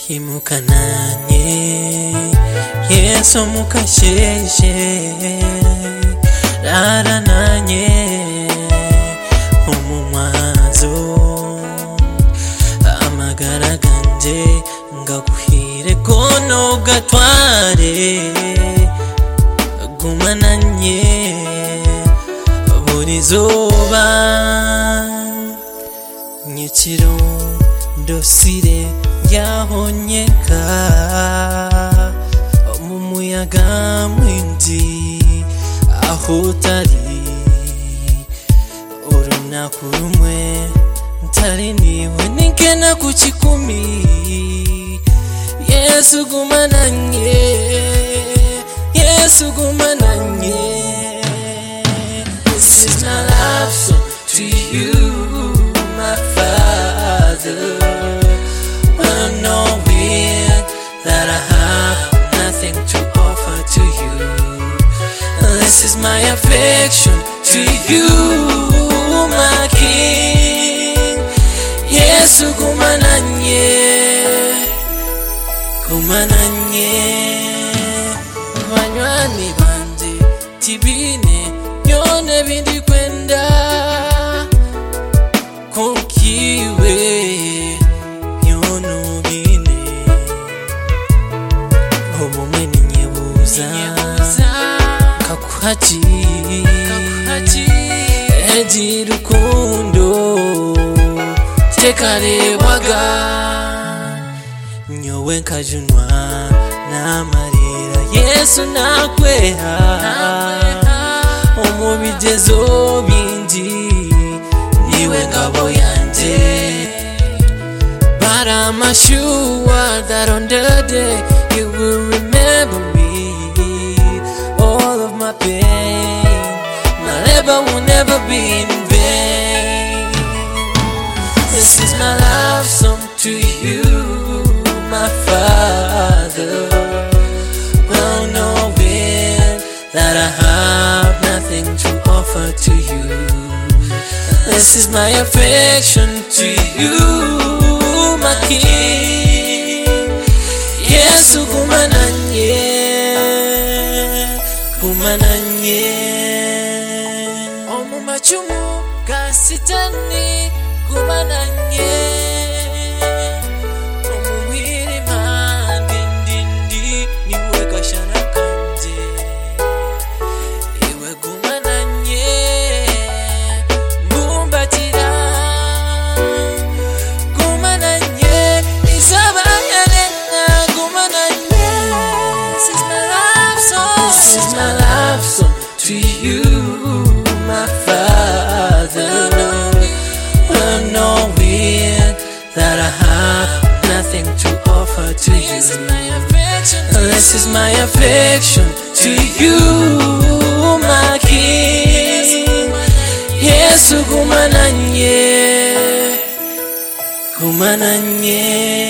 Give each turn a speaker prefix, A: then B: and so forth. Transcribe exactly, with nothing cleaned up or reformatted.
A: Himukananye Yesu mukasheshe Rara nanye Umumwazo Amagara ganje Ngaguhire kono gatware Gumananye Buri zuba Nyekiro ndosire yahonyeka mu muyaga mwinji aho utari urunaku rumwe ntari niwe nigena ku kikumi Yesu gumananye Yesu gumananye This is my love song to you, my Father. Knowing that I have nothing to offer to you. This is my affection to you, my King. Yesu gumananye, gumananye. Banywani banje tibine nyone bindi kwenda konkiwe. Kakuhachi Eji rukundo Tekarewaga Nyowe nkajunwa Namarira Yesu nakweha Omubijezo binji Niwe ngabo yanje But I'm sure that on the day You will remember me my pain, my labor will never be in vain. This is my love song to you, my Father. Well knowing that I have nothing to offer to you. This is my affection to you, my King. Yesu gumananye Gumananye Omu machumu kasitani Gumananye Omu mwirima Dindindi Niwe kashana kanje Iwe gumananye Mumbatira Gumananye Isaba yanena Gumananye This is my love song This is my love song to you, my Father. Well knowing that I have nothing to offer to you. This is my affection to you, my King. Yesu gumananye, gumananye.